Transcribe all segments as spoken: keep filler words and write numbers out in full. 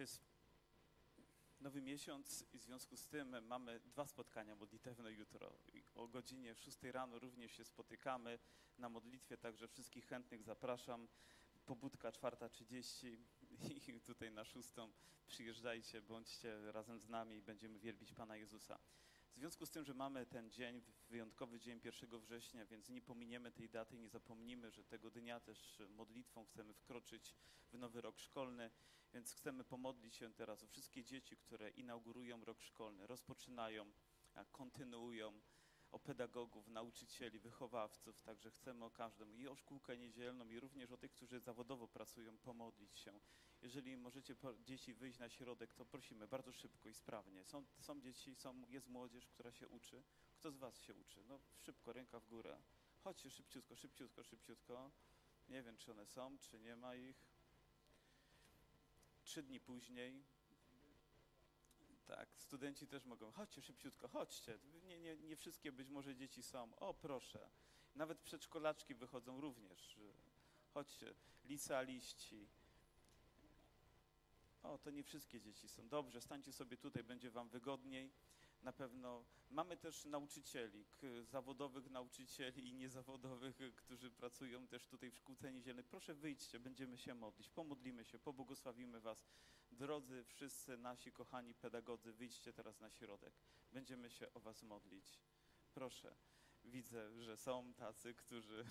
To jest nowy miesiąc i w związku z tym mamy dwa spotkania modlitewne jutro. O godzinie szóstej rano również się spotykamy na modlitwie, także wszystkich chętnych zapraszam. Pobudka czwarta trzydzieści i tutaj na szóstą przyjeżdżajcie, bądźcie razem z nami i będziemy wielbić Pana Jezusa. W związku z tym, że mamy ten dzień, wyjątkowy dzień pierwszego września, więc nie pominiemy tej daty, nie zapomnimy, że tego dnia też modlitwą chcemy wkroczyć w nowy rok szkolny, więc chcemy pomodlić się teraz o wszystkie dzieci, które inaugurują rok szkolny, rozpoczynają, kontynuują, o pedagogów, nauczycieli, wychowawców, także chcemy o każdym i o szkółkę niedzielną i również o tych, którzy zawodowo pracują, pomodlić się. Jeżeli możecie dzieci wyjść na środek, to prosimy bardzo szybko i sprawnie. Są, są dzieci, są, jest młodzież, która się uczy. Kto z was się uczy? No szybko, ręka w górę. Chodźcie szybciutko, szybciutko, szybciutko. Nie wiem, czy one są, czy nie ma ich. Trzy dni później. Tak, studenci też mogą. Chodźcie szybciutko, chodźcie. Nie, nie, nie wszystkie być może dzieci są. O, proszę. Nawet przedszkolaczki wychodzą również. Chodźcie. Licealiści. O, to nie wszystkie dzieci są. Dobrze, stańcie sobie tutaj, będzie wam wygodniej. Na pewno mamy też nauczycieli, zawodowych nauczycieli i niezawodowych, którzy pracują też tutaj w szkółce niedzielnej. Proszę wyjdźcie, będziemy się modlić, pomodlimy się, pobłogosławimy was. Drodzy wszyscy nasi kochani pedagodzy, wyjdźcie teraz na środek. Będziemy się o was modlić. Proszę, widzę, że są tacy, którzy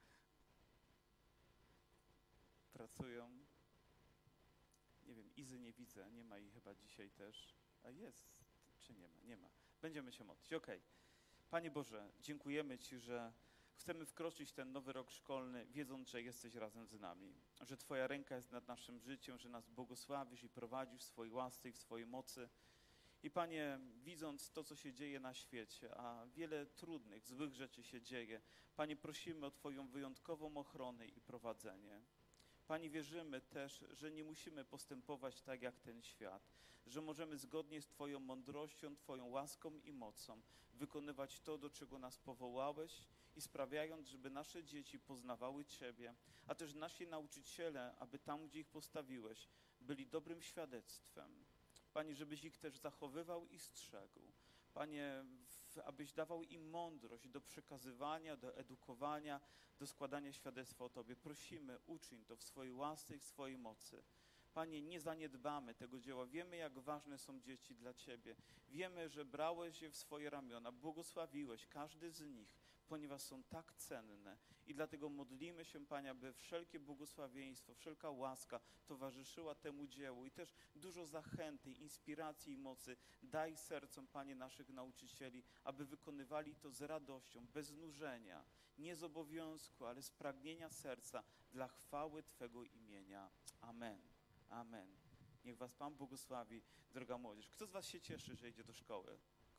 pracują. Nie wiem, Izy nie widzę, nie ma jej chyba dzisiaj też. A jest, czy nie ma? Nie ma. Będziemy się modlić. Okej. Okay. Panie Boże, dziękujemy Ci, że chcemy wkroczyć ten nowy rok szkolny, wiedząc, że jesteś razem z nami. Że Twoja ręka jest nad naszym życiem, że nas błogosławisz i prowadzisz w swojej łasce i w swojej mocy. I Panie, widząc to, co się dzieje na świecie, a wiele trudnych, złych rzeczy się dzieje, Panie, prosimy o Twoją wyjątkową ochronę i prowadzenie. Panie, wierzymy też, że nie musimy postępować tak jak ten świat, że możemy zgodnie z Twoją mądrością, Twoją łaską i mocą wykonywać to, do czego nas powołałeś i sprawiając, żeby nasze dzieci poznawały Ciebie, a też nasi nauczyciele, aby tam, gdzie ich postawiłeś, byli dobrym świadectwem. Panie, żebyś ich też zachowywał i strzegł. Panie, abyś dawał im mądrość do przekazywania, do edukowania, do składania świadectwa o Tobie. Prosimy, uczyń to w swojej łasce i w swojej mocy. Panie, nie zaniedbamy tego dzieła. Wiemy, jak ważne są dzieci dla Ciebie. Wiemy, że brałeś je w swoje ramiona, błogosławiłeś każdy z nich, ponieważ są tak cenne. I dlatego modlimy się, Panie, aby wszelkie błogosławieństwo, wszelka łaska towarzyszyła temu dziełu i też dużo zachęty, inspiracji i mocy daj sercom, Panie, naszych nauczycieli, aby wykonywali to z radością, bez znużenia, nie z obowiązku, ale z pragnienia serca dla chwały Twego imienia. Amen. Amen. Niech was Pan błogosławi, droga młodzież. Kto z was się cieszy, że idzie do szkoły?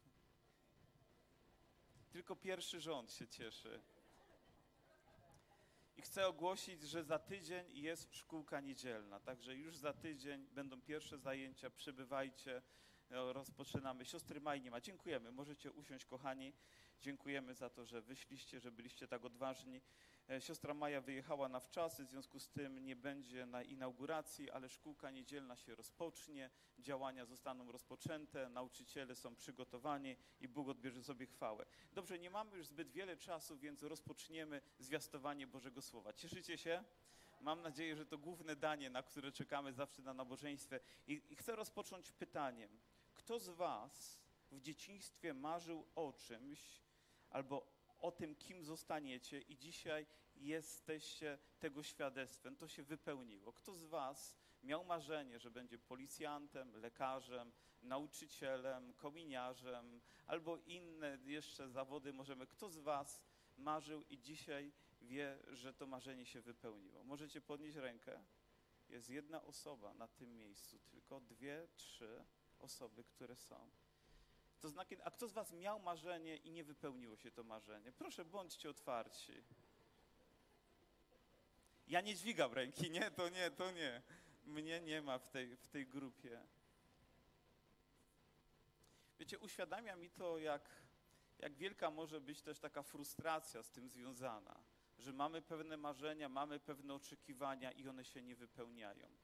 Tylko pierwszy rząd się cieszy. I chcę ogłosić, że za tydzień jest szkółka niedzielna, także już za tydzień będą pierwsze zajęcia, przybywajcie, rozpoczynamy. Siostry Maj nie ma. Dziękujemy, możecie usiąść, kochani. Dziękujemy za to, że wyszliście, że byliście tak odważni. Siostra Maja wyjechała na wczasy, w związku z tym nie będzie na inauguracji, ale szkółka niedzielna się rozpocznie, działania zostaną rozpoczęte, nauczyciele są przygotowani i Bóg odbierze sobie chwałę. Dobrze, nie mamy już zbyt wiele czasu, więc rozpoczniemy zwiastowanie Bożego Słowa. Cieszycie się? Mam nadzieję, że to główne danie, na które czekamy zawsze na nabożeństwie. I, i chcę rozpocząć pytaniem. Kto z was w dzieciństwie marzył o czymś albo o tym, kim zostaniecie i dzisiaj jesteście tego świadectwem, to się wypełniło. Kto z was miał marzenie, że będzie policjantem, lekarzem, nauczycielem, kominiarzem albo inne jeszcze zawody możemy. Kto z was marzył i dzisiaj wie, że to marzenie się wypełniło? Możecie podnieść rękę. Jest jedna osoba na tym miejscu, tylko dwie, trzy osoby, które są. To znaki, a kto z was miał marzenie i nie wypełniło się to marzenie? Proszę, bądźcie otwarci. Ja nie dźwigam ręki, nie, to nie, to nie. Mnie nie ma w tej, w tej grupie. Wiecie, uświadamia mi to, jak, jak wielka może być też taka frustracja z tym związana, że mamy pewne marzenia, mamy pewne oczekiwania i one się nie wypełniają.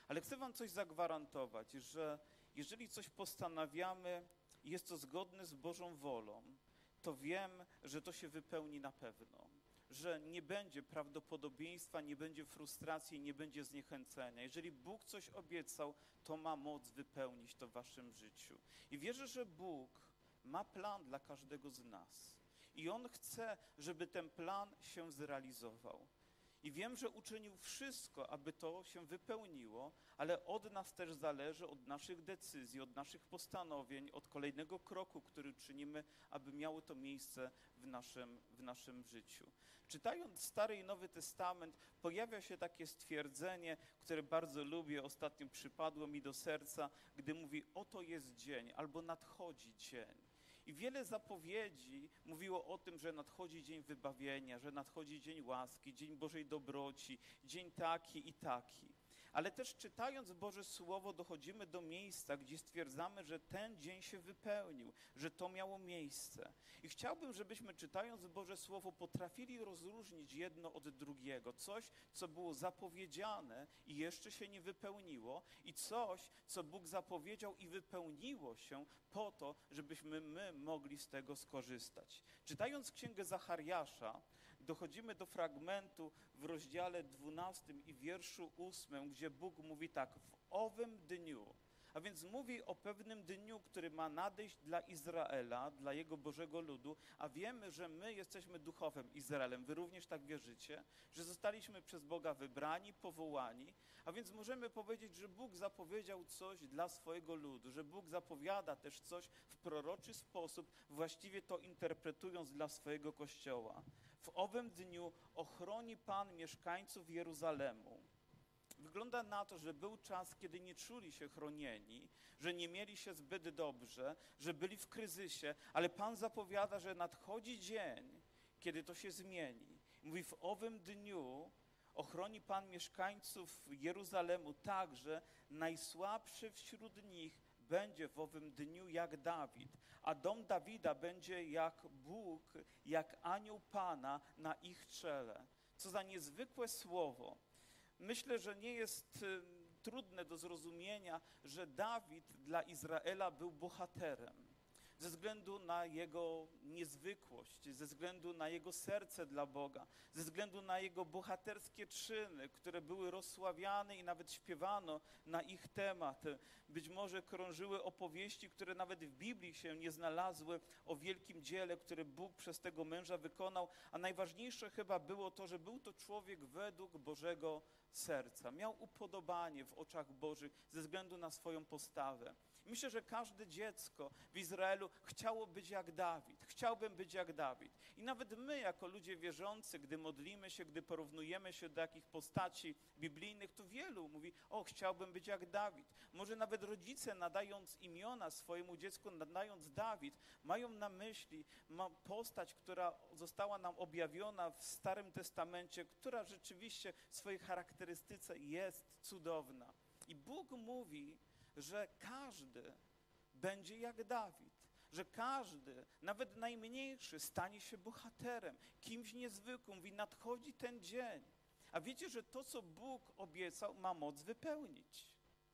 Ale chcę wam coś zagwarantować, że jeżeli coś postanawiamy i jest to zgodne z Bożą wolą, to wiem, że to się wypełni na pewno. Że nie będzie prawdopodobieństwa, nie będzie frustracji, nie będzie zniechęcenia. Jeżeli Bóg coś obiecał, to ma moc wypełnić to w waszym życiu. I wierzę, że Bóg ma plan dla każdego z nas. I On chce, żeby ten plan się zrealizował. I wiem, że uczynił wszystko, aby to się wypełniło, ale od nas też zależy, od naszych decyzji, od naszych postanowień, od kolejnego kroku, który czynimy, aby miało to miejsce w naszym, w naszym życiu. Czytając Stary i Nowy Testament, pojawia się takie stwierdzenie, które bardzo lubię, ostatnio przypadło mi do serca, gdy mówi: oto jest dzień, albo nadchodzi dzień. I wiele zapowiedzi mówiło o tym, że nadchodzi dzień wybawienia, że nadchodzi dzień łaski, dzień Bożej dobroci, dzień taki i taki. Ale też czytając Boże Słowo dochodzimy do miejsca, gdzie stwierdzamy, że ten dzień się wypełnił, że to miało miejsce. I chciałbym, żebyśmy czytając Boże Słowo potrafili rozróżnić jedno od drugiego. Coś, co było zapowiedziane i jeszcze się nie wypełniło, i coś, co Bóg zapowiedział i wypełniło się po to, żebyśmy my mogli z tego skorzystać. Czytając Księgę Zachariasza, dochodzimy do fragmentu w rozdziale dwunastym i wierszu ósmym, gdzie Bóg mówi tak: w owym dniu, a więc mówi o pewnym dniu, który ma nadejść dla Izraela, dla Jego Bożego ludu, a wiemy, że my jesteśmy duchowym Izraelem. Wy również tak wierzycie, że zostaliśmy przez Boga wybrani, powołani, a więc możemy powiedzieć, że Bóg zapowiedział coś dla swojego ludu, że Bóg zapowiada też coś w proroczy sposób, właściwie to interpretując dla swojego Kościoła. W owym dniu ochroni Pan mieszkańców Jeruzalemu. Wygląda na to, że był czas, kiedy nie czuli się chronieni, że nie mieli się zbyt dobrze, że byli w kryzysie, ale Pan zapowiada, że nadchodzi dzień, kiedy to się zmieni. Mówi: w owym dniu ochroni Pan mieszkańców Jeruzalemu tak, że najsłabszy wśród nich będzie w owym dniu jak Dawid, a dom Dawida będzie jak Bóg, jak anioł Pana na ich czele. Co za niezwykłe słowo. Myślę, że nie jest y, trudne do zrozumienia, że Dawid dla Izraela był bohaterem. Ze względu na jego niezwykłość, ze względu na jego serce dla Boga, ze względu na jego bohaterskie czyny, które były rozsławiane i nawet śpiewano na ich temat. Być może krążyły opowieści, które nawet w Biblii się nie znalazły, o wielkim dziele, które Bóg przez tego męża wykonał, a najważniejsze chyba było to, że był to człowiek według Bożego serca. Miał upodobanie w oczach Bożych ze względu na swoją postawę. Myślę, że każde dziecko w Izraelu chciało być jak Dawid. Chciałbym być jak Dawid. I nawet my, jako ludzie wierzący, gdy modlimy się, gdy porównujemy się do jakich postaci biblijnych, to wielu mówi: o, chciałbym być jak Dawid. Może nawet rodzice, nadając imiona swojemu dziecku, nadając Dawid, mają na myśli postać, która została nam objawiona w Starym Testamencie, która rzeczywiście w swojej charakterystyce jest cudowna. I Bóg mówi, że każdy będzie jak Dawid, że każdy, nawet najmniejszy, stanie się bohaterem, kimś niezwykłym. Mówi: nadchodzi ten dzień. A wiecie, że to, co Bóg obiecał, ma moc wypełnić.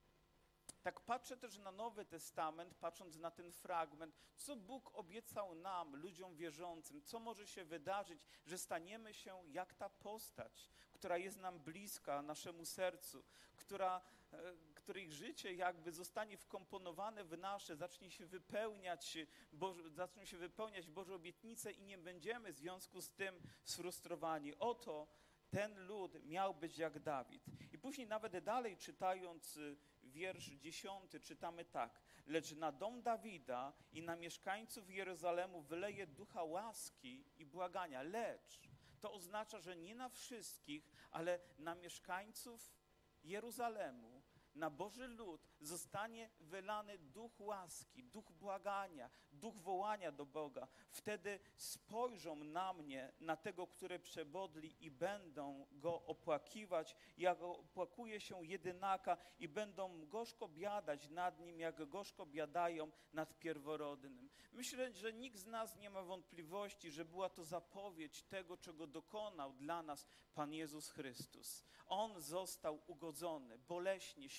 Tak patrzę też na Nowy Testament, patrząc na ten fragment, co Bóg obiecał nam, ludziom wierzącym, co może się wydarzyć, że staniemy się jak ta postać, która jest nam bliska, naszemu sercu, która, której życie jakby zostanie wkomponowane w nasze, zacznie się wypełniać, Boże, zaczną się wypełniać Boże obietnice i nie będziemy w związku z tym sfrustrowani. Oto ten lud miał być jak Dawid. I później nawet dalej czytając wiersz dziesiąty czytamy tak: lecz na dom Dawida i na mieszkańców Jerozolemu wyleje ducha łaski i błagania. Lecz to oznacza, że nie na wszystkich, ale na mieszkańców Jeruzalemu, na Boży lud zostanie wylany duch łaski, duch błagania, duch wołania do Boga. Wtedy spojrzą na mnie, na tego, który przebodli i będą go opłakiwać, jak opłakuje się jedynaka i będą gorzko biadać nad nim, jak gorzko biadają nad pierworodnym. Myślę, że nikt z nas nie ma wątpliwości, że była to zapowiedź tego, czego dokonał dla nas Pan Jezus Chrystus. On został ugodzony, boleśnie, śmiertelnie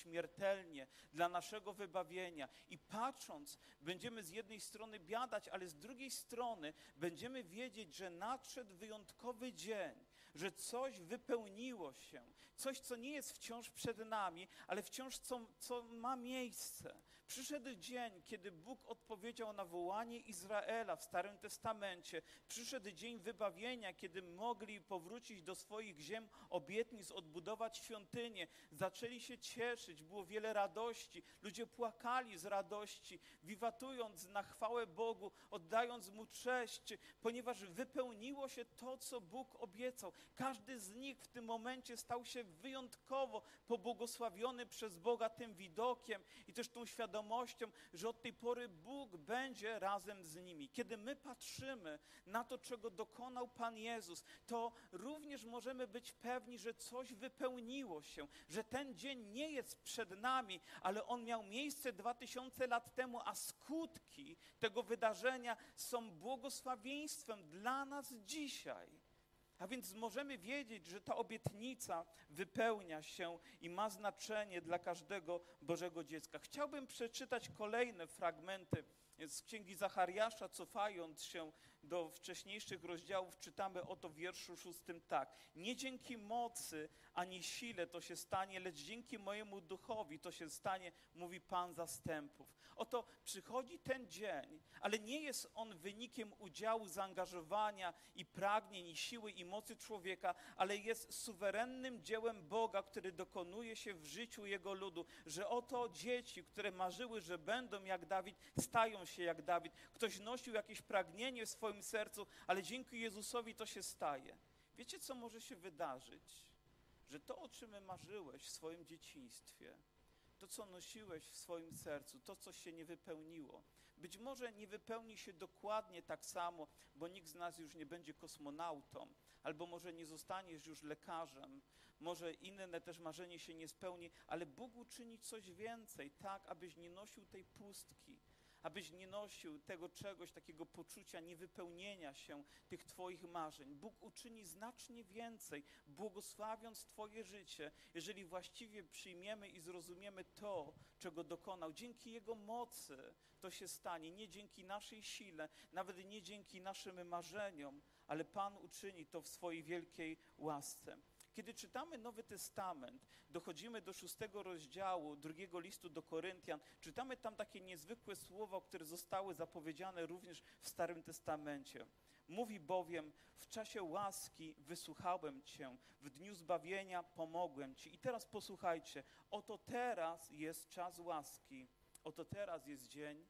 śmiertelnie dla naszego wybawienia. I patrząc, będziemy z jednej strony biadać, ale z drugiej strony będziemy wiedzieć, że nadszedł wyjątkowy dzień, że coś wypełniło się, coś, co nie jest wciąż przed nami, ale wciąż co, co ma miejsce. Przyszedł dzień, kiedy Bóg odpowiedział na wołanie Izraela w Starym Testamencie. Przyszedł dzień wybawienia, kiedy mogli powrócić do swoich ziem obietnic, odbudować świątynię. Zaczęli się cieszyć, było wiele radości. Ludzie płakali z radości, wiwatując na chwałę Bogu, oddając Mu cześć, ponieważ wypełniło się to, co Bóg obiecał. Każdy z nich w tym momencie stał się wyjątkowo pobłogosławiony przez Boga tym widokiem i też tą świadomością, że od tej pory Bóg będzie razem z nimi. Kiedy my patrzymy na to, czego dokonał Pan Jezus, to również możemy być pewni, że coś wypełniło się, że ten dzień nie jest przed nami, ale on miał miejsce dwa tysiące lat temu, a skutki tego wydarzenia są błogosławieństwem dla nas dzisiaj. A więc możemy wiedzieć, że ta obietnica wypełnia się i ma znaczenie dla każdego Bożego dziecka. Chciałbym przeczytać kolejne fragmenty z Księgi Zachariasza, cofając się do wcześniejszych rozdziałów, czytamy oto w wierszu szóstym tak. Nie dzięki mocy ani sile to się stanie, lecz dzięki mojemu duchowi to się stanie, mówi Pan zastępów. Oto przychodzi ten dzień, ale nie jest on wynikiem udziału, zaangażowania i pragnień, i siły, i mocy człowieka, ale jest suwerennym dziełem Boga, który dokonuje się w życiu Jego ludu, że oto dzieci, które marzyły, że będą jak Dawid, stają się jak Dawid. Ktoś nosił jakieś pragnienie w swoim sercu, ale dzięki Jezusowi to się staje. Wiecie, co może się wydarzyć? Że to, o czym marzyłeś w swoim dzieciństwie, to, co nosiłeś w swoim sercu, to, co się nie wypełniło, być może nie wypełni się dokładnie tak samo, bo nikt z nas już nie będzie kosmonautą, albo może nie zostaniesz już lekarzem, może inne też marzenie się nie spełni, ale Bóg uczyni coś więcej, tak, abyś nie nosił tej pustki, abyś nie nosił tego czegoś, takiego poczucia niewypełnienia się tych Twoich marzeń. Bóg uczyni znacznie więcej, błogosławiąc Twoje życie, jeżeli właściwie przyjmiemy i zrozumiemy to, czego dokonał. Dzięki Jego mocy to się stanie, nie dzięki naszej sile, nawet nie dzięki naszym marzeniom, ale Pan uczyni to w swojej wielkiej łasce. Kiedy czytamy Nowy Testament, dochodzimy do szóstego rozdziału drugiego listu do Koryntian, czytamy tam takie niezwykłe słowa, które zostały zapowiedziane również w Starym Testamencie. Mówi bowiem, w czasie łaski wysłuchałem Cię, w dniu zbawienia pomogłem Ci. I teraz posłuchajcie, oto teraz jest czas łaski, oto teraz jest dzień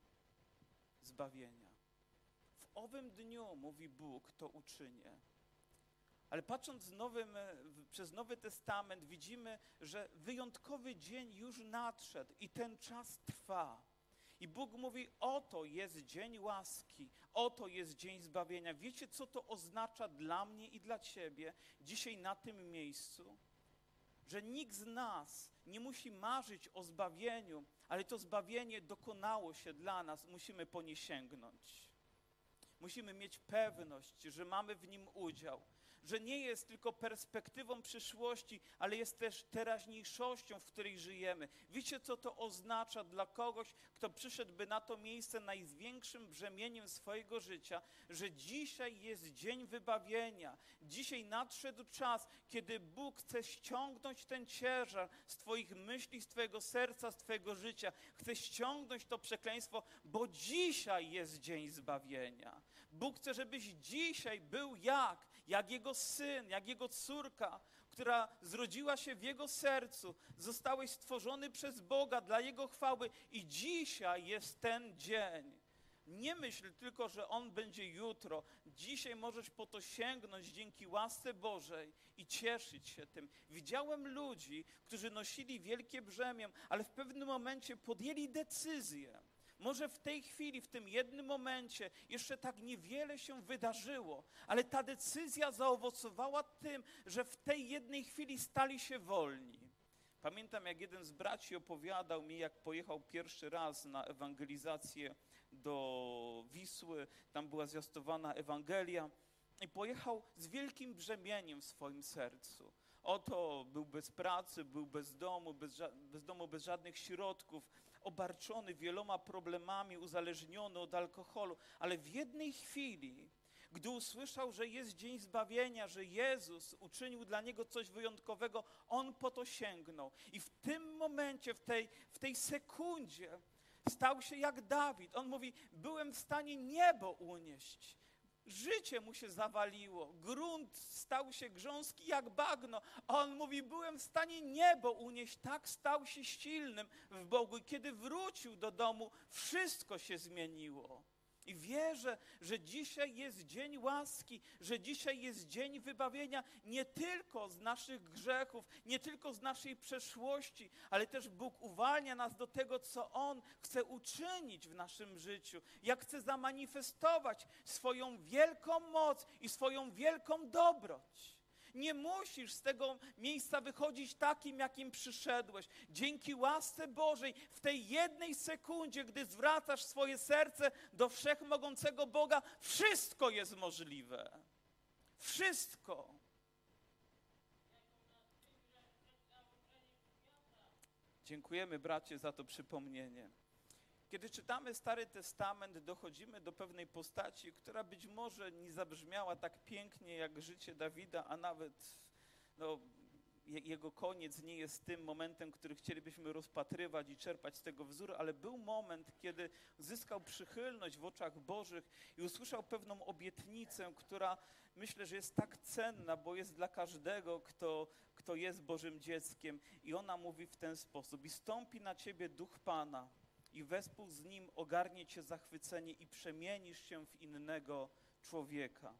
zbawienia. W owym dniu, mówi Bóg, to uczynię. Ale patrząc nowym, przez Nowy Testament widzimy, że wyjątkowy dzień już nadszedł i ten czas trwa. I Bóg mówi, oto jest dzień łaski, oto jest dzień zbawienia. Wiecie, co to oznacza dla mnie i dla Ciebie dzisiaj na tym miejscu? Że nikt z nas nie musi marzyć o zbawieniu, ale to zbawienie dokonało się dla nas, musimy po nie sięgnąć. Musimy mieć pewność, że mamy w nim udział. Że nie jest tylko perspektywą przyszłości, ale jest też teraźniejszością, w której żyjemy. Wiecie, co to oznacza dla kogoś, kto przyszedłby na to miejsce największym brzemieniem swojego życia, że dzisiaj jest dzień wybawienia. Dzisiaj nadszedł czas, kiedy Bóg chce ściągnąć ten ciężar z Twoich myśli, z Twojego serca, z Twojego życia. Chce ściągnąć to przekleństwo, bo dzisiaj jest dzień zbawienia. Bóg chce, żebyś dzisiaj był jak? Jak Jego syn, jak Jego córka, która zrodziła się w Jego sercu. Zostałeś stworzony przez Boga dla Jego chwały i dzisiaj jest ten dzień. Nie myśl tylko, że On będzie jutro. Dzisiaj możesz po to sięgnąć dzięki łasce Bożej i cieszyć się tym. Widziałem ludzi, którzy nosili wielkie brzemię, ale w pewnym momencie podjęli decyzję. Może w tej chwili, w tym jednym momencie jeszcze tak niewiele się wydarzyło, ale ta decyzja zaowocowała tym, że w tej jednej chwili stali się wolni. Pamiętam, jak jeden z braci opowiadał mi, jak pojechał pierwszy raz na ewangelizację do Wisły, tam była zwiastowana Ewangelia i pojechał z wielkim brzemieniem w swoim sercu. oto był bez pracy, był bez domu, bez, ża- bez domu, bez żadnych środków, obarczony wieloma problemami, uzależniony od alkoholu, ale w jednej chwili, gdy usłyszał, że jest dzień zbawienia, że Jezus uczynił dla niego coś wyjątkowego, on po to sięgnął. I w tym momencie, w tej, w tej sekundzie stał się jak Dawid. On mówi, byłem w stanie niebo unieść. Życie mu się zawaliło, grunt stał się grząski jak bagno, a on mówi, byłem w stanie niebo unieść, tak stał się silnym w Bogu. I kiedy wrócił do domu, wszystko się zmieniło. I wierzę, że dzisiaj jest dzień łaski, że dzisiaj jest dzień wybawienia nie tylko z naszych grzechów, nie tylko z naszej przeszłości, ale też Bóg uwalnia nas do tego, co On chce uczynić w naszym życiu, jak chce zamanifestować swoją wielką moc i swoją wielką dobroć. Nie musisz z tego miejsca wychodzić takim, jakim przyszedłeś. Dzięki łasce Bożej w tej jednej sekundzie, gdy zwracasz swoje serce do wszechmogącego Boga, wszystko jest możliwe. Wszystko. Dziękujemy, bracie, za to przypomnienie. Kiedy czytamy Stary Testament, dochodzimy do pewnej postaci, która być może nie zabrzmiała tak pięknie jak życie Dawida, a nawet no, je, jego koniec nie jest tym momentem, który chcielibyśmy rozpatrywać i czerpać z tego wzór, ale był moment, kiedy zyskał przychylność w oczach Bożych i usłyszał pewną obietnicę, która myślę, że jest tak cenna, bo jest dla każdego, kto, kto jest Bożym dzieckiem. I ona mówi w ten sposób: i stąpi na ciebie duch Pana, i wespół z nim ogarnie cię zachwycenie i przemienisz się w innego człowieka.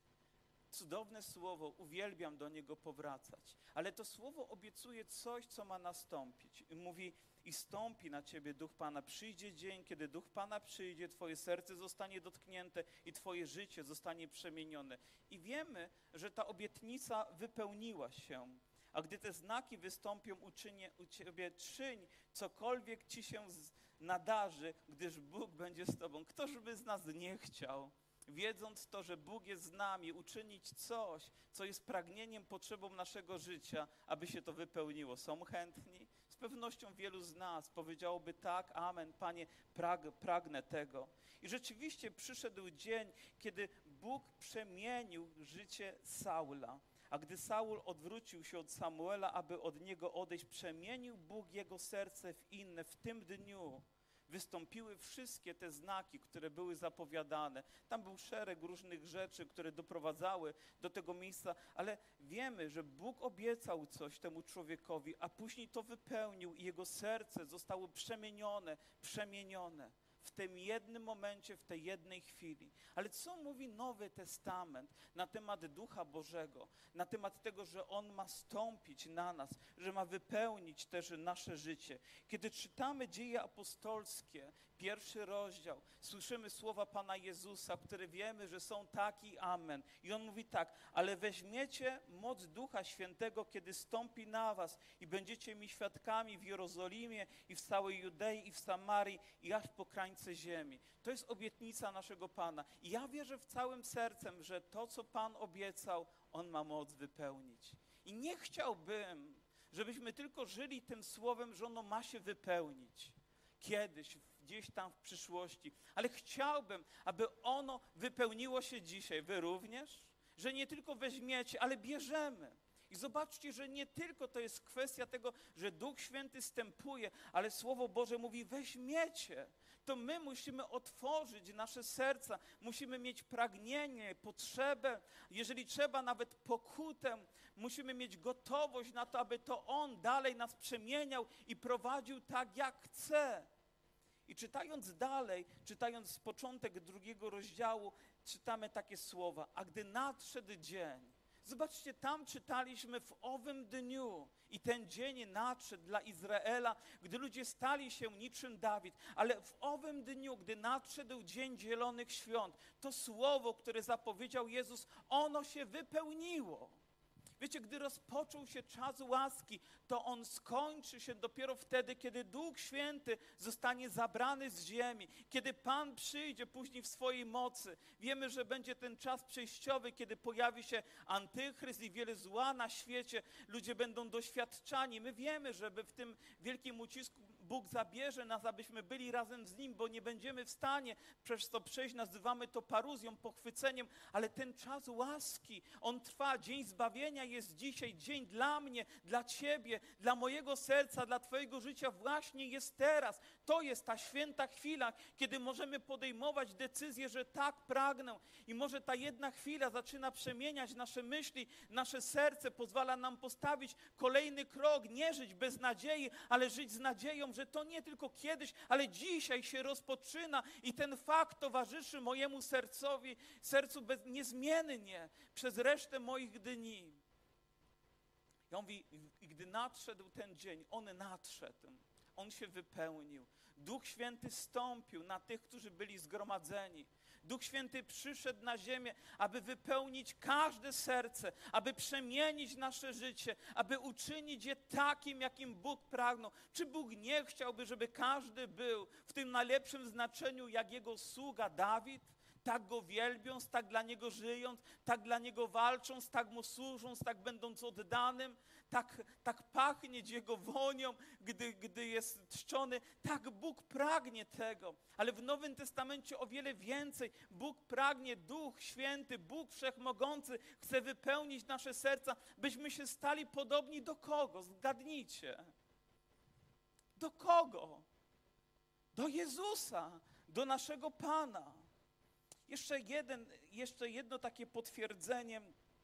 Cudowne słowo, uwielbiam do niego powracać, ale to słowo obiecuje coś, co ma nastąpić. I mówi, i stąpi na ciebie duch Pana. Przyjdzie dzień, kiedy duch Pana przyjdzie, twoje serce zostanie dotknięte i twoje życie zostanie przemienione. I wiemy, że ta obietnica wypełniła się. A gdy te znaki wystąpią, uczynię u ciebie, czyń cokolwiek ci się nadarzy, gdyż Bóg będzie z tobą. Któż by z nas nie chciał, wiedząc to, że Bóg jest z nami, uczynić coś, co jest pragnieniem, potrzebą naszego życia, aby się to wypełniło. Są chętni? Z pewnością wielu z nas powiedziałoby tak, amen, Panie, prag, pragnę tego. I rzeczywiście przyszedł dzień, kiedy Bóg przemienił życie Saula. A gdy Saul odwrócił się od Samuela, aby od niego odejść, przemienił Bóg jego serce w inne. W tym dniu wystąpiły wszystkie te znaki, które były zapowiadane. Tam był szereg różnych rzeczy, które doprowadzały do tego miejsca, ale wiemy, że Bóg obiecał coś temu człowiekowi, a później to wypełnił i jego serce zostało przemienione, przemienione. W tym jednym momencie, w tej jednej chwili. Ale co mówi Nowy Testament na temat Ducha Bożego, na temat tego, że On ma stąpić na nas, że ma wypełnić też nasze życie? Kiedy czytamy Dzieje Apostolskie, pierwszy rozdział, słyszymy słowa Pana Jezusa, które wiemy, że są tak i amen. I On mówi tak, ale weźmiecie moc Ducha Świętego, kiedy stąpi na was i będziecie mi świadkami w Jerozolimie i w całej Judei i w Samarii i aż po krańce ziemi. To jest obietnica naszego Pana. I ja wierzę w całym sercem, że to, co Pan obiecał, On ma moc wypełnić. I nie chciałbym, żebyśmy tylko żyli tym słowem, że ono ma się wypełnić. Kiedyś, gdzieś tam w przyszłości. Ale chciałbym, aby ono wypełniło się dzisiaj. Wy również? Że nie tylko weźmiecie, ale bierzemy. I zobaczcie, że nie tylko to jest kwestia tego, że Duch Święty stępuje, ale Słowo Boże mówi, weźmiecie. To my musimy otworzyć nasze serca, musimy mieć pragnienie, potrzebę, jeżeli trzeba nawet pokutę, musimy mieć gotowość na to, aby to On dalej nas przemieniał i prowadził tak, jak chce. I czytając dalej, czytając początek drugiego rozdziału, czytamy takie słowa, a gdy nadszedł dzień, zobaczcie, tam czytaliśmy w owym dniu i ten dzień nadszedł dla Izraela, gdy ludzie stali się niczym Dawid, ale w owym dniu, gdy nadszedł dzień Zielonych Świąt, to słowo, które zapowiedział Jezus, ono się wypełniło. Wiecie, gdy rozpoczął się czas łaski, to on skończy się dopiero wtedy, kiedy Duch Święty zostanie zabrany z ziemi, kiedy Pan przyjdzie później w swojej mocy. Wiemy, że będzie ten czas przejściowy, kiedy pojawi się antychryst i wiele zła na świecie. Ludzie będą doświadczani. My wiemy, żeby w tym wielkim ucisku Bóg zabierze nas, abyśmy byli razem z Nim, bo nie będziemy w stanie przez to przejść. Nazywamy to paruzją, pochwyceniem, ale ten czas łaski, on trwa. Dzień zbawienia jest dzisiaj. Dzień dla mnie, dla Ciebie, dla mojego serca, dla Twojego życia właśnie jest teraz. To jest ta święta chwila, kiedy możemy podejmować decyzję, że tak pragnę. I może ta jedna chwila zaczyna przemieniać nasze myśli, nasze serce, pozwala nam postawić kolejny krok, nie żyć bez nadziei, ale żyć z nadzieją, że to nie tylko kiedyś, ale dzisiaj się rozpoczyna i ten fakt towarzyszy mojemu sercowi, sercu bez, niezmiennie przez resztę moich dni. I on mówi, i gdy nadszedł ten dzień, on nadszedł, on się wypełnił. Duch Święty stąpił na tych, którzy byli zgromadzeni. Duch Święty przyszedł na ziemię, aby wypełnić każde serce, aby przemienić nasze życie, aby uczynić je takim, jakim Bóg pragnął. Czy Bóg nie chciałby, żeby każdy był w tym najlepszym znaczeniu, jak Jego sługa Dawid? Tak Go wielbiąc, tak dla Niego żyjąc, tak dla Niego walcząc, tak Mu służąc, tak będąc oddanym, tak, tak pachnieć Jego wonią, gdy, gdy jest czczony. Tak Bóg pragnie tego. Ale w Nowym Testamencie o wiele więcej. Bóg pragnie, Duch Święty, Bóg Wszechmogący chce wypełnić nasze serca, byśmy się stali podobni do kogo? Zgadnijcie. Do kogo? Do Jezusa, do naszego Pana. Jeszcze, jeden, jeszcze jedno takie potwierdzenie,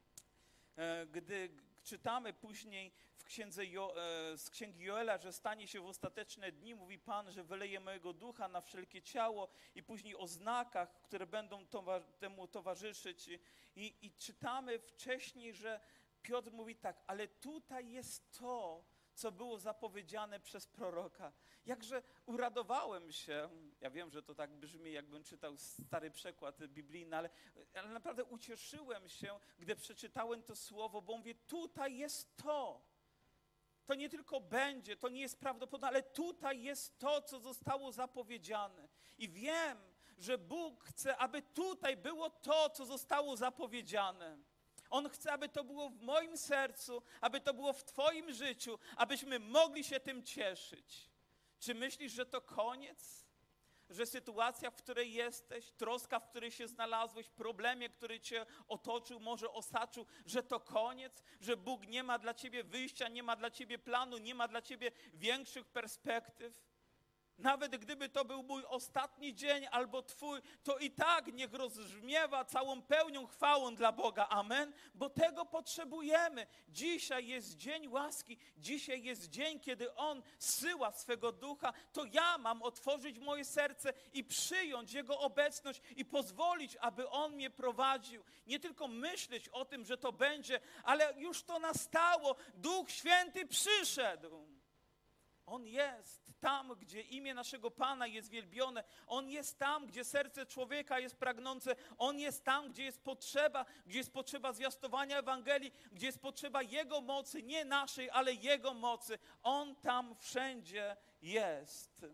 gdy czytamy później w księdze jo, z księgi Joela, że stanie się w ostateczne dni, mówi Pan, że wyleje mojego ducha na wszelkie ciało i później o znakach, które będą temu towarzyszyć. I, i czytamy wcześniej, że Piotr mówi tak, ale tutaj jest to, co było zapowiedziane przez proroka. Jakże uradowałem się, ja wiem, że to tak brzmi, jakbym czytał stary przekład biblijny, ale, ale naprawdę ucieszyłem się, gdy przeczytałem to słowo, bo mówię, tutaj jest to. To nie tylko będzie, to nie jest prawdopodobne, ale tutaj jest to, co zostało zapowiedziane. I wiem, że Bóg chce, aby tutaj było to, co zostało zapowiedziane. On chce, aby to było w moim sercu, aby to było w Twoim życiu, abyśmy mogli się tym cieszyć. Czy myślisz, że to koniec? Że sytuacja, w której jesteś, troska, w której się znalazłeś, problemie, który Cię otoczył, może osaczył, że to koniec? Że Bóg nie ma dla Ciebie wyjścia, nie ma dla Ciebie planu, nie ma dla Ciebie większych perspektyw? Nawet gdyby to był mój ostatni dzień albo Twój, to i tak niech rozbrzmiewa całą pełnią chwałą dla Boga. Amen? Bo tego potrzebujemy. Dzisiaj jest dzień łaski. Dzisiaj jest dzień, kiedy On zsyła swego ducha. To ja mam otworzyć moje serce i przyjąć Jego obecność i pozwolić, aby On mnie prowadził. Nie tylko myśleć o tym, że to będzie, ale już to nastało. Duch Święty przyszedł. On jest tam, gdzie imię naszego Pana jest wielbione. On jest tam, gdzie serce człowieka jest pragnące. On jest tam, gdzie jest potrzeba, gdzie jest potrzeba zwiastowania Ewangelii, gdzie jest potrzeba Jego mocy, nie naszej, ale Jego mocy. On tam wszędzie jest.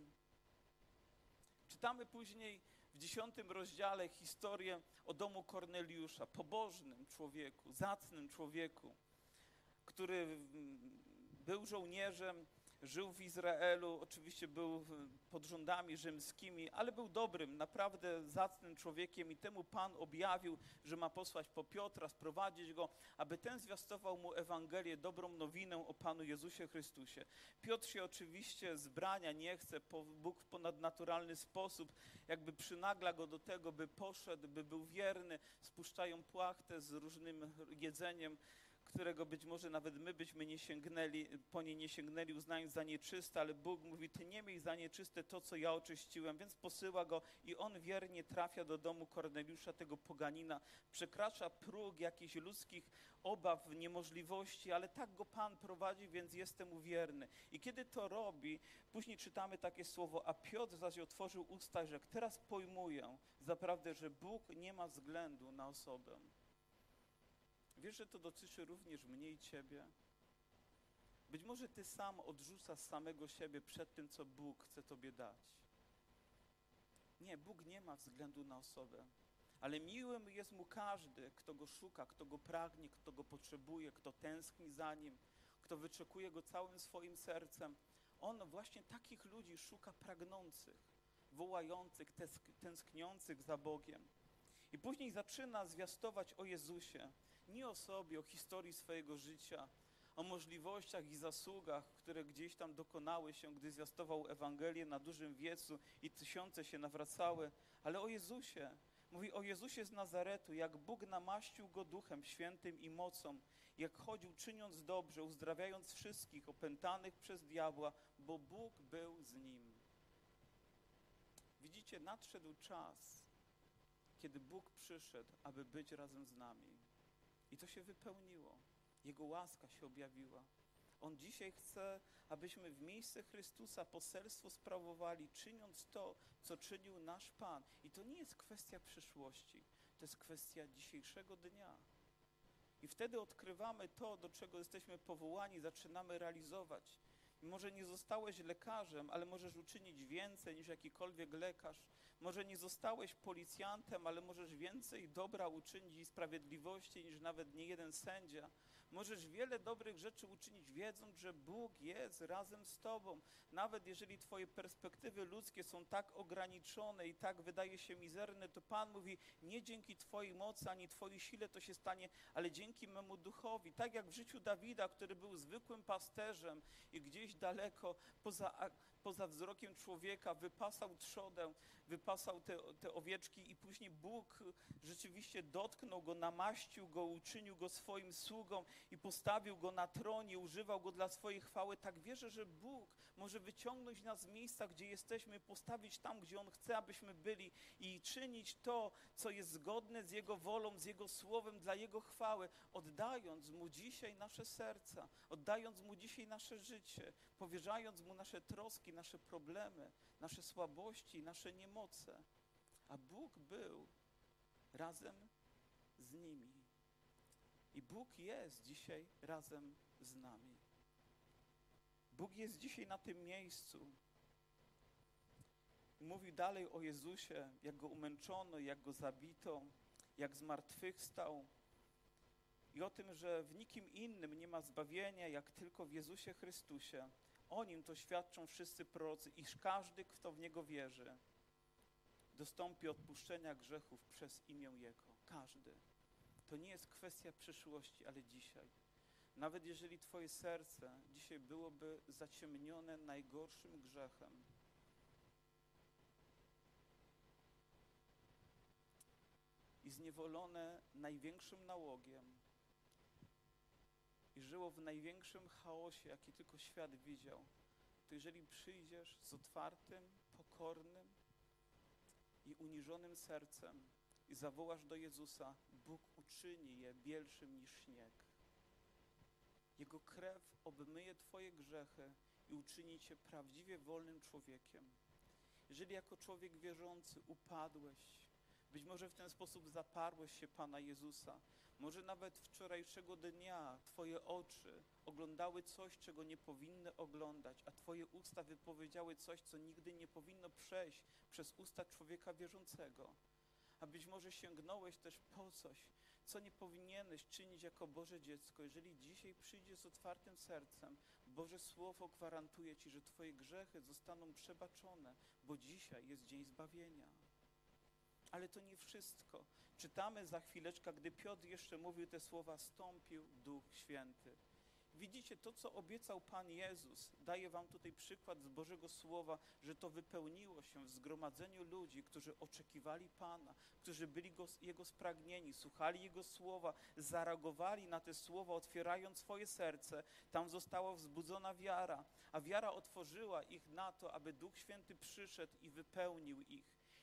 Czytamy później w dziesiątym rozdziale historię o domu Korneliusza, pobożnym człowieku, zacnym człowieku, który był żołnierzem, żył w Izraelu, oczywiście był pod rządami rzymskimi, ale był dobrym, naprawdę zacnym człowiekiem i temu Pan objawił, że ma posłać po Piotra, sprowadzić go, aby ten zwiastował mu Ewangelię, dobrą nowinę o Panu Jezusie Chrystusie. Piotr się oczywiście zbrania nie chce, Bóg w ponadnaturalny sposób jakby przynagla go do tego, by poszedł, by był wierny, spuszczają płachtę z różnym jedzeniem, którego być może nawet my byśmy nie sięgnęli, po nie nie sięgnęli, uznając za nieczyste, ale Bóg mówi, ty nie miej za nieczyste to, co ja oczyściłem, więc posyła go i on wiernie trafia do domu Korneliusza, tego poganina, przekracza próg jakichś ludzkich obaw, niemożliwości, ale tak go Pan prowadzi, więc jestem mu wierny. I kiedy to robi, później czytamy takie słowo, a Piotr zaś otworzył usta i rzekł, teraz pojmuję zaprawdę, że Bóg nie ma względu na osobę. Wiesz, że to dotyczy również mnie i ciebie? Być może ty sam odrzucasz samego siebie przed tym, co Bóg chce tobie dać. Nie, Bóg nie ma względu na osobę, ale miłym jest Mu każdy, kto Go szuka, kto Go pragnie, kto Go potrzebuje, kto tęskni za Nim, kto wyczekuje Go całym swoim sercem. On właśnie takich ludzi szuka pragnących, wołających, tęskniących za Bogiem. I później zaczyna zwiastować o Jezusie, nie o sobie, o historii swojego życia, o możliwościach i zasługach, które gdzieś tam dokonały się, gdy zwiastował Ewangelię na dużym wiecu i tysiące się nawracały, ale o Jezusie. Mówi o Jezusie z Nazaretu, jak Bóg namaścił Go Duchem Świętym i mocą, jak chodził czyniąc dobrze, uzdrawiając wszystkich opętanych przez diabła, bo Bóg był z Nim. Widzicie, nadszedł czas, kiedy Bóg przyszedł, aby być razem z nami. I to się wypełniło. Jego łaska się objawiła. On dzisiaj chce, abyśmy w miejsce Chrystusa poselstwo sprawowali, czyniąc to, co czynił nasz Pan. I to nie jest kwestia przyszłości, to jest kwestia dzisiejszego dnia. I wtedy odkrywamy to, do czego jesteśmy powołani, zaczynamy realizować. I może nie zostałeś lekarzem, ale możesz uczynić więcej niż jakikolwiek lekarz. Może nie zostałeś policjantem, ale możesz więcej dobra uczynić i sprawiedliwości niż nawet niejeden sędzia. Możesz wiele dobrych rzeczy uczynić, wiedząc, że Bóg jest razem z tobą. Nawet jeżeli twoje perspektywy ludzkie są tak ograniczone i tak wydaje się mizerne, to Pan mówi, nie dzięki twojej mocy ani twojej sile to się stanie, ale dzięki memu duchowi. Tak jak w życiu Dawida, który był zwykłym pasterzem i gdzieś daleko poza, poza wzrokiem człowieka wypasał trzodę, wypasał te, te owieczki i później Bóg rzeczywiście dotknął go, namaścił go, uczynił go swoim sługą i postawił go na tronie, używał go dla swojej chwały. Tak wierzę, że Bóg może wyciągnąć nas z miejsca, gdzie jesteśmy, postawić tam, gdzie On chce, abyśmy byli i czynić to, co jest zgodne z Jego wolą, z Jego słowem, dla Jego chwały, oddając Mu dzisiaj nasze serca, oddając Mu dzisiaj nasze życie, powierzając Mu nasze troski, nasze problemy, nasze słabości, nasze niemoce. A Bóg był razem z nimi. I Bóg jest dzisiaj razem z nami. Bóg jest dzisiaj na tym miejscu. Mówi dalej o Jezusie, jak Go umęczono, jak Go zabito, jak zmartwychwstał. I o tym, że w nikim innym nie ma zbawienia, jak tylko w Jezusie Chrystusie. O Nim to świadczą wszyscy prorocy, iż każdy, kto w Niego wierzy, dostąpi odpuszczenia grzechów przez imię Jego. Każdy. To nie jest kwestia przyszłości, ale dzisiaj. Nawet jeżeli twoje serce dzisiaj byłoby zaciemnione najgorszym grzechem, i zniewolone największym nałogiem, i żyło w największym chaosie, jaki tylko świat widział, to jeżeli przyjdziesz z otwartym, pokornym i uniżonym sercem i zawołasz do Jezusa, Bóg uczyni je bielszym niż śnieg. Jego krew obmyje twoje grzechy i uczyni cię prawdziwie wolnym człowiekiem. Jeżeli jako człowiek wierzący upadłeś, być może w ten sposób zaparłeś się Pana Jezusa, może nawet wczorajszego dnia twoje oczy oglądały coś, czego nie powinny oglądać, a twoje usta wypowiedziały coś, co nigdy nie powinno przejść przez usta człowieka wierzącego. A być może sięgnąłeś też po coś, co nie powinieneś czynić jako Boże dziecko. Jeżeli dzisiaj przyjdziesz z otwartym sercem, Boże Słowo gwarantuje ci, że twoje grzechy zostaną przebaczone, bo dzisiaj jest dzień zbawienia. Ale to nie wszystko. Czytamy za chwileczkę, gdy Piotr jeszcze mówił te słowa, stąpił Duch Święty. Widzicie, to co obiecał Pan Jezus, daje wam tutaj przykład z Bożego Słowa, że to wypełniło się w zgromadzeniu ludzi, którzy oczekiwali Pana, którzy byli go, Jego spragnieni, słuchali Jego Słowa, zareagowali na te słowa, otwierając swoje serce. Tam została wzbudzona wiara, a wiara otworzyła ich na to, aby Duch Święty przyszedł i wypełnił ich.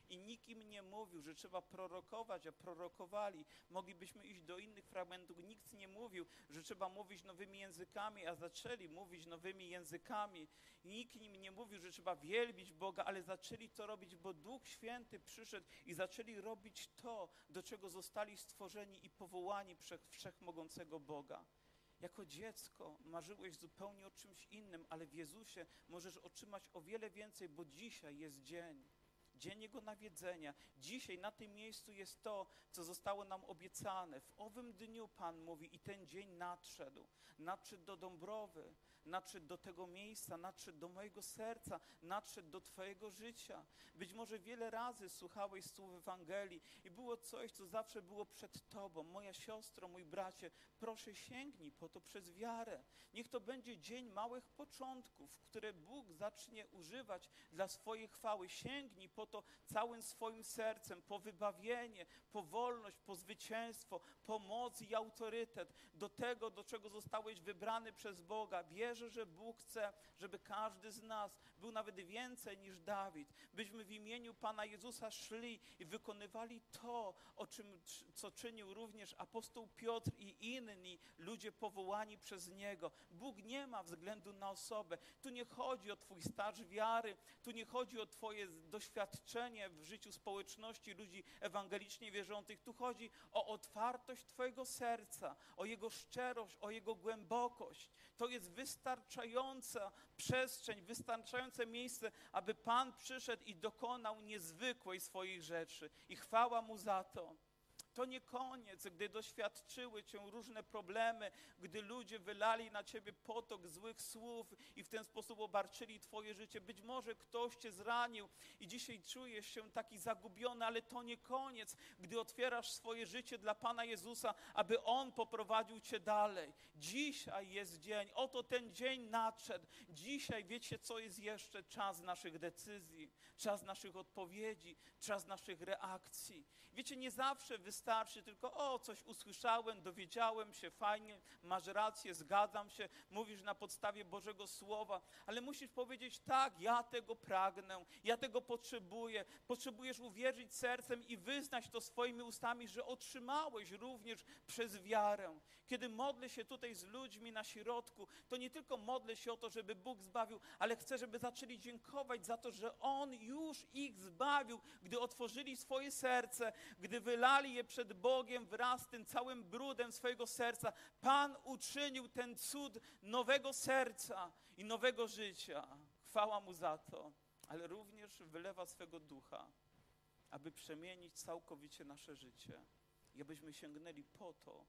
i nikt im nie mówił, że trzeba prorokować, a prorokowali. Moglibyśmy iść do innych fragmentów, nikt nie mówił, że trzeba mówić nowymi językami, a zaczęli mówić nowymi językami. Nikt im nie mówił, że trzeba wielbić Boga, ale zaczęli to robić, bo Duch Święty przyszedł i zaczęli robić to, do czego zostali stworzeni i powołani przez wszechmogącego Boga. Jako dziecko marzyłeś zupełnie o czymś innym, ale w Jezusie możesz otrzymać o wiele więcej, bo dzisiaj jest dzień. Dzień Jego nawiedzenia. Dzisiaj na tym miejscu jest to, co zostało nam obiecane. W owym dniu Pan mówi i ten dzień nadszedł. Nadszedł do Dąbrowy, nadszedł do tego miejsca, nadszedł do mojego serca, nadszedł do Twojego życia. Być może wiele razy słuchałeś słów Ewangelii i było coś, co zawsze było przed Tobą. Moja siostro, mój bracie, proszę sięgnij po to przez wiarę. Niech to będzie dzień małych początków, które Bóg zacznie używać dla swojej chwały. Sięgnij po to całym swoim sercem, po wybawienie, po wolność, po zwycięstwo, po moc i autorytet, do tego, do czego zostałeś wybrany przez Boga. Wierzę, że Bóg chce, żeby każdy z nas był nawet więcej niż Dawid, byśmy w imieniu Pana Jezusa szli i wykonywali to, o czym, co czynił również apostoł Piotr i inni ludzie powołani przez Niego. Bóg nie ma względu na osobę. Tu nie chodzi o Twój staż wiary, tu nie chodzi o Twoje doświadczenie w życiu społeczności ludzi ewangelicznie wierzących. Tu chodzi o otwartość Twojego serca, o Jego szczerość, o Jego głębokość. To jest wystarczająca przestrzeń, wystarczające miejsce, aby Pan przyszedł i dokonał niezwykłej swoich rzeczy. I chwała Mu za to. To nie koniec, gdy doświadczyły Cię różne problemy, gdy ludzie wylali na Ciebie potok złych słów i w ten sposób obarczyli Twoje życie. Być może ktoś Cię zranił i dzisiaj czujesz się taki zagubiony, ale to nie koniec, gdy otwierasz swoje życie dla Pana Jezusa, aby On poprowadził Cię dalej. Dzisiaj jest dzień, oto ten dzień nadszedł. Dzisiaj wiecie, co jest jeszcze? Czas naszych decyzji, czas naszych odpowiedzi, czas naszych reakcji. Wiecie, nie zawsze wystarczy tylko, o, coś usłyszałem, dowiedziałem się, fajnie, masz rację, zgadzam się, mówisz na podstawie Bożego Słowa, ale musisz powiedzieć, tak, ja tego pragnę, ja tego potrzebuję. Potrzebujesz uwierzyć sercem i wyznać to swoimi ustami, że otrzymałeś również przez wiarę. Kiedy modlę się tutaj z ludźmi na środku, to nie tylko modlę się o to, żeby Bóg zbawił, ale chcę, żeby zaczęli dziękować za to, że On już ich zbawił, gdy otworzyli swoje serce, gdy wylali je przed Bogiem wraz z tym całym brudem swojego serca. Pan uczynił ten cud nowego serca i nowego życia. Chwała Mu za to, ale również wylewa swego ducha, aby przemienić całkowicie nasze życie i abyśmy sięgnęli po to,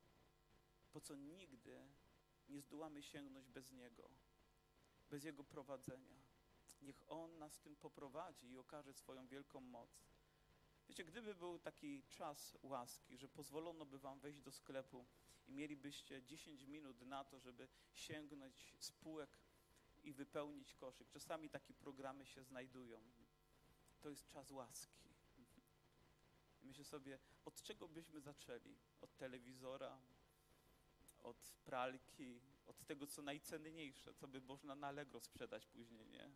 po co nigdy nie zdołamy sięgnąć bez Niego, bez Jego prowadzenia. Niech On nas tym poprowadzi i okaże swoją wielką moc. Wiecie, gdyby był taki czas łaski, że pozwolono by wam wejść do sklepu i mielibyście dziesięć minut na to, żeby sięgnąć z półek i wypełnić koszyk. Czasami takie programy się znajdują. To jest czas łaski. I myślę sobie, od czego byśmy zaczęli? Od telewizora, od pralki, od tego, co najcenniejsze, co by można na Allegro sprzedać później, nie?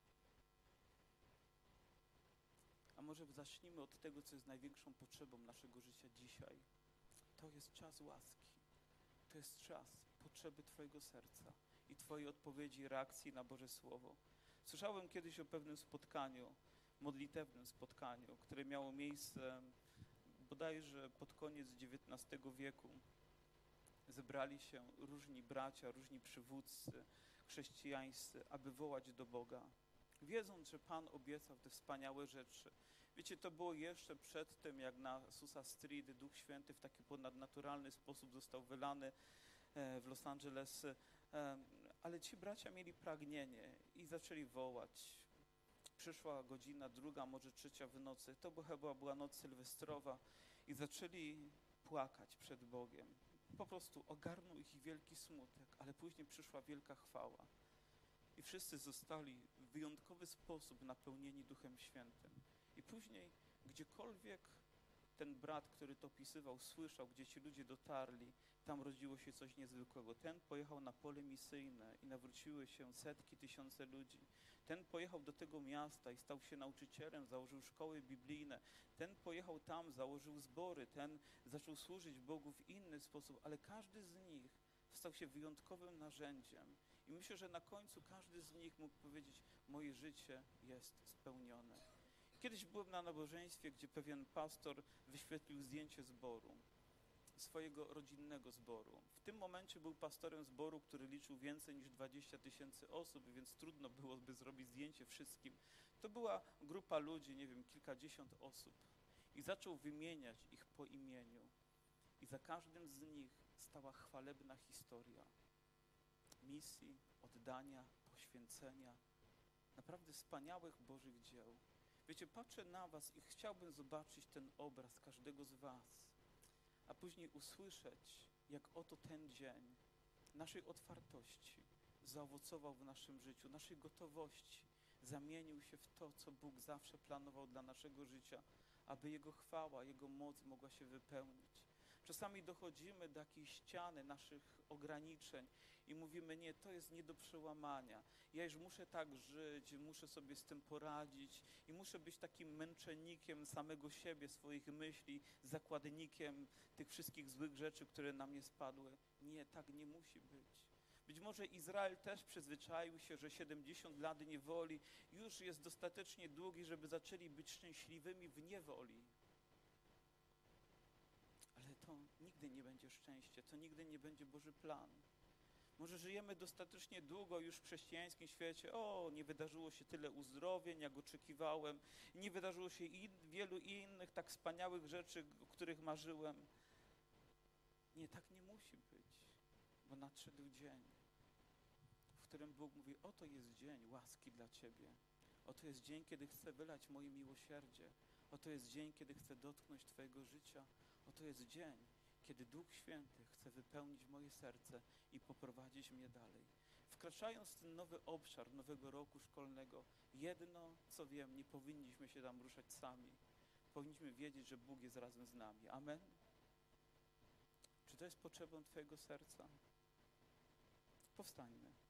A może zacznijmy od tego, co jest największą potrzebą naszego życia dzisiaj. To jest czas łaski. To jest czas potrzeby Twojego serca i Twojej odpowiedzi i reakcji na Boże Słowo. Słyszałem kiedyś o pewnym spotkaniu, modlitewnym spotkaniu, które miało miejsce bodajże pod koniec dziewiętnastego wieku. Zebrali się różni bracia, różni przywódcy chrześcijańscy, aby wołać do Boga, wiedząc, że Pan obiecał te wspaniałe rzeczy. Wiecie, to było jeszcze przed tym, jak na Azusa Street Duch Święty w taki ponadnaturalny sposób został wylany w Los Angeles, ale ci bracia mieli pragnienie i zaczęli wołać. Przyszła godzina druga, może trzecia w nocy, to chyba była noc sylwestrowa i zaczęli płakać przed Bogiem. Po prostu ogarnął ich wielki smutek, ale później przyszła wielka chwała. I wszyscy zostali w wyjątkowy sposób napełnieni Duchem Świętym. I później, gdziekolwiek ten brat, który to opisywał, słyszał, gdzie ci ludzie dotarli, tam rodziło się coś niezwykłego. Ten pojechał na pole misyjne i nawróciły się setki, tysiące ludzi. Ten pojechał do tego miasta i stał się nauczycielem, założył szkoły biblijne. Ten pojechał tam, założył zbory, ten zaczął służyć Bogu w inny sposób, ale każdy z nich stał się wyjątkowym narzędziem. I myślę, że na końcu każdy z nich mógł powiedzieć: moje życie jest spełnione. Kiedyś byłem na nabożeństwie, gdzie pewien pastor wyświetlił zdjęcie zboru, swojego rodzinnego zboru. W tym momencie był pastorem zboru, który liczył więcej niż dwadzieścia tysięcy osób, więc trudno byłoby zrobić zdjęcie wszystkim. To była grupa ludzi, nie wiem, kilkadziesiąt osób. I zaczął wymieniać ich po imieniu. I za każdym z nich stała chwalebna historia misji, oddania, poświęcenia, naprawdę wspaniałych Bożych dzieł. Wiecie, patrzę na was i chciałbym zobaczyć ten obraz każdego z was, a później usłyszeć, jak oto ten dzień naszej otwartości zaowocował w naszym życiu, naszej gotowości zamienił się w to, co Bóg zawsze planował dla naszego życia, aby Jego chwała, Jego moc mogła się wypełnić. Czasami dochodzimy do jakiejś ściany naszych ograniczeń i mówimy: nie, to jest nie do przełamania. Ja już muszę tak żyć, muszę sobie z tym poradzić i muszę być takim męczennikiem samego siebie, swoich myśli, zakładnikiem tych wszystkich złych rzeczy, które na mnie spadły. Nie, tak nie musi być. Być może Izrael też przyzwyczaił się, że siedemdziesiąt lat niewoli już jest dostatecznie długi, żeby zaczęli być szczęśliwymi w niewoli. Ale to nigdy nie będzie szczęście, to nigdy nie będzie Boży plan. Może żyjemy dostatecznie długo już w chrześcijańskim świecie. O, nie wydarzyło się tyle uzdrowień, jak oczekiwałem. Nie wydarzyło się i wielu innych tak wspaniałych rzeczy, o których marzyłem. Nie, tak nie musi być, bo nadszedł dzień, w którym Bóg mówi: oto jest dzień łaski dla ciebie. Oto jest dzień, kiedy chcę wylać moje miłosierdzie. Oto jest dzień, kiedy chcę dotknąć twojego życia. Oto jest dzień, kiedy Duch Święty chce wypełnić moje serce i poprowadzić mnie dalej. Wkraczając w ten nowy obszar nowego roku szkolnego, jedno, co wiem, nie powinniśmy się tam ruszać sami. Powinniśmy wiedzieć, że Bóg jest razem z nami. Amen? Czy to jest potrzebą twojego serca? Powstańmy.